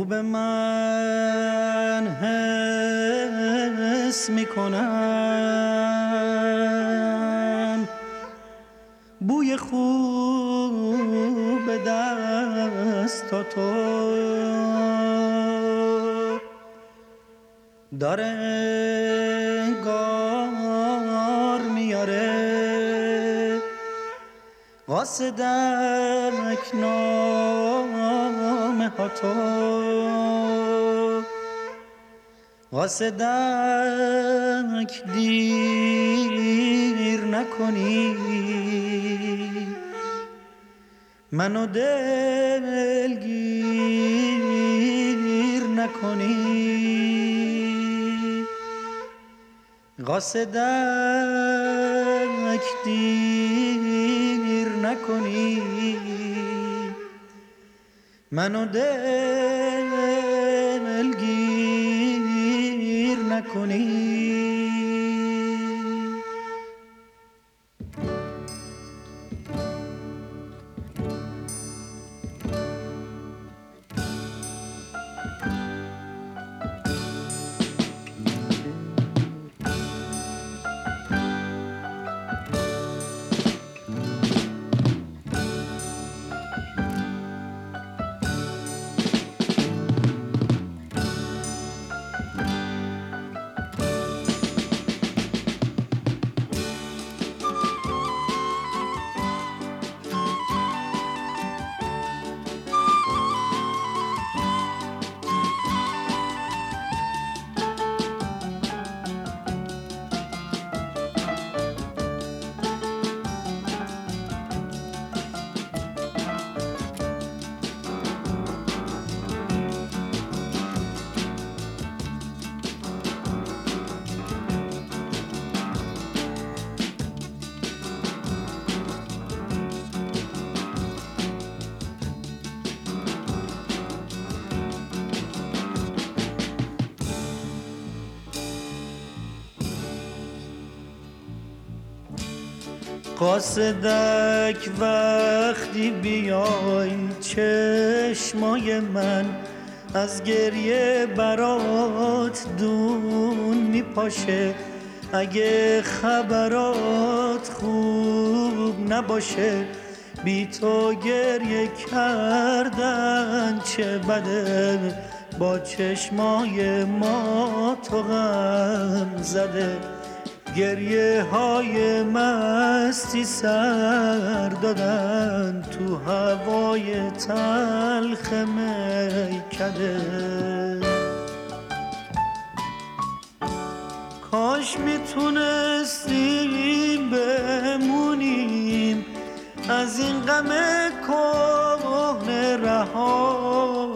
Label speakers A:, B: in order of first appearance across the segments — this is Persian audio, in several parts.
A: خوب من حس میکنم بوی خوب دستاتو داره انگار میاره قاصدک نامه ها تو قاصدک دیر نکنی منو دلگیر نکنی قاصدک دیر نکنی منو دلگیر نکنی. قاصدک وقتی بیای چشمای من از گریه برات دون میپاشه اگه خبرات خوب نباشه بی تو گریه کردن چه بده با چشمای ما تو غم زده گریه های مستی سر دادن تو هوای تلخ میکده کاش میتونستیم بمونیم از این غم کهنه رها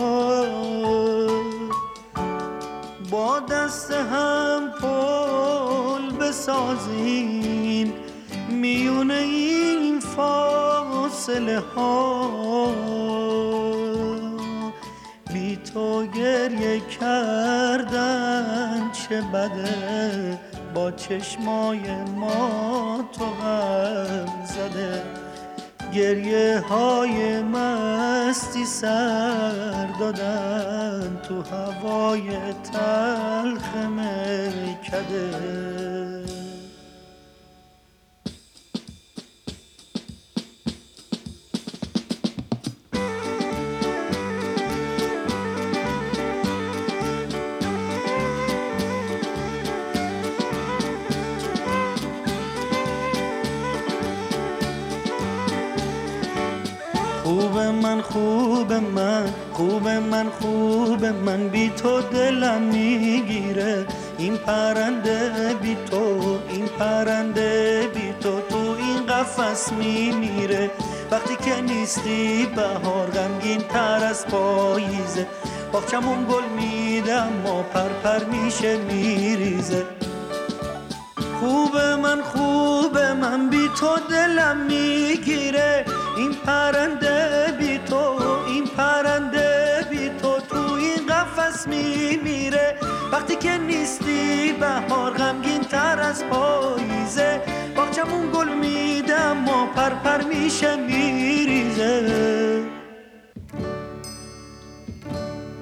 A: با دست هم پل بسازیم میونه این فاصله ها بی تو گریه کردن چه بده با چشمای ما تو غم زده گریه های مستی سر دادن تو هوای تلخ میکده خوب من بی تو دلم میگیره این پرنده بی تو تو این قفس میمیره وقتی که نیستی بهار غمگین تر از پاییزه باغچمون گل میده اما پر میشه میریزه خوب من بی تو دلم میگیره این پرنده بی تو تو این قفس میمیره وقتی که نیستی بهار غمگین تر از پاییزه باغچمون گل میده اما پر میشه میریزه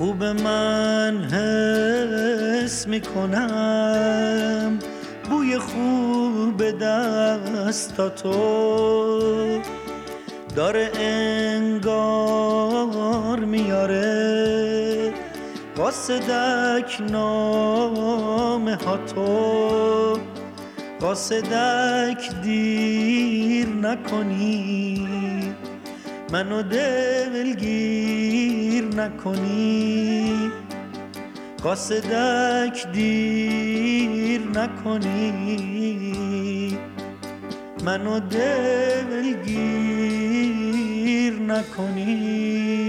A: خوب من حس میکنم بوی خوب دستاتو داره انگار میاره قاصدک نامه ها تو قاصدک دیر نکنی منو دلگیر نکنی قاصدک دیر نکنی منو دلگیر نکنی